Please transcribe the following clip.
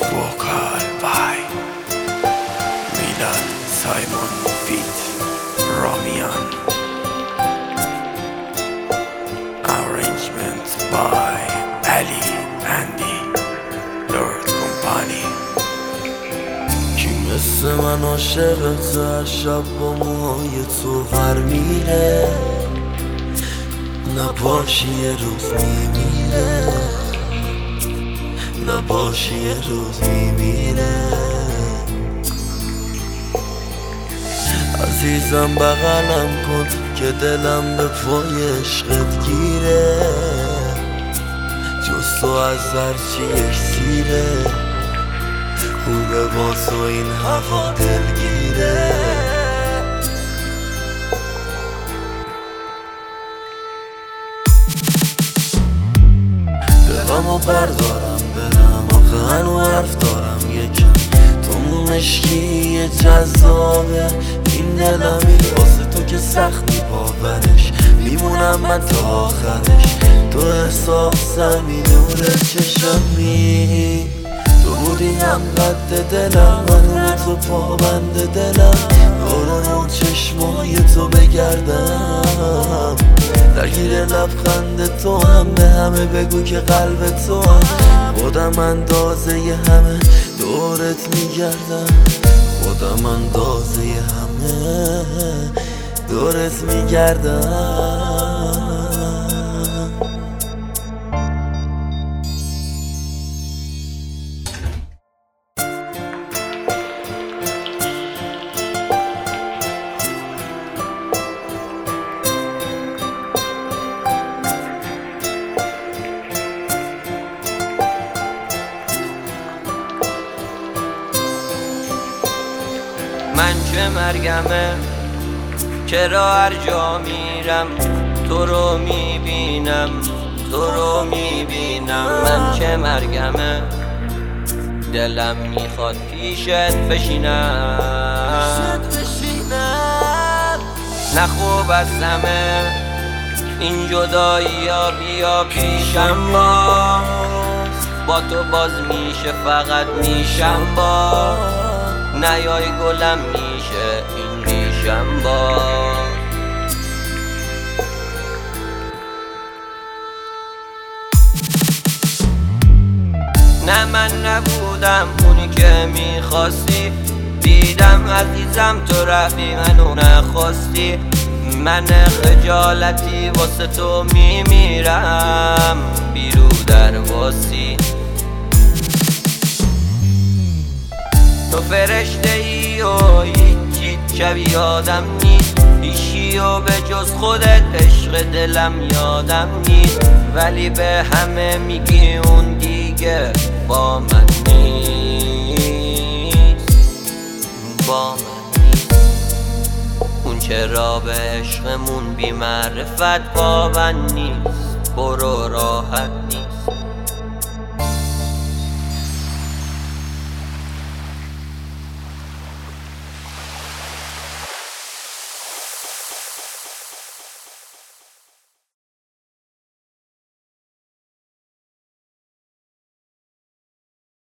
Vocal by Milan Simon feat. Romian. Arrangement by Ali Andy Lord Company. کی مثل من عاشقت از شب با موهای تو ور میره، نباشی یه روز میمیره، نباشی یه روز میمیره. عزیزم بغلم کن که دلم به پای عشقت گیره، جز تو از هرچی اکسیره، خوبه با تو این هوا دلگیره. دلمو بردارم برم آخه هنو حرف دارم یکم، تو مشکی جذابه این دلمی واسه تو که سخت میباورش، میمونم من تا آخرش، تو احساسم این نور چشمی، تو بودی هم قد دلم، من تو پابند دلم، دوران اون چشمای تو بگردم، درگیر لبخند تو هم، به همه بگو که قلب تو هم، خودم اندازه همه دورت میگردم، خودم اندازه همه دورت میگردم. من چه مرگمه چرا هر جا میرم تو رو میبینم، تو رو میبینم. من چه مرگمه دلم میخواد پیشت بشینم، نه خوب از همه این جدایی ها، بیا پیشم با تو باز میشه فقط میشم با، نیای گلم میشه این ریشم با. نه من نبودم اونی که میخواستی، دیدم عزیزم تو رفتی منو نخواستی، من خجالتی واسه تو میمیرم بیرو در واسی. تو فرشته ای و هیچی شبیه آدم نیست، هیچی و به جز خودت عشق دلم یادم نیست، ولی به همه میگی اون دیگه با من نیست، با من نیست. اون چرا به عشقمون بی معرفت با من نیست، برو راحت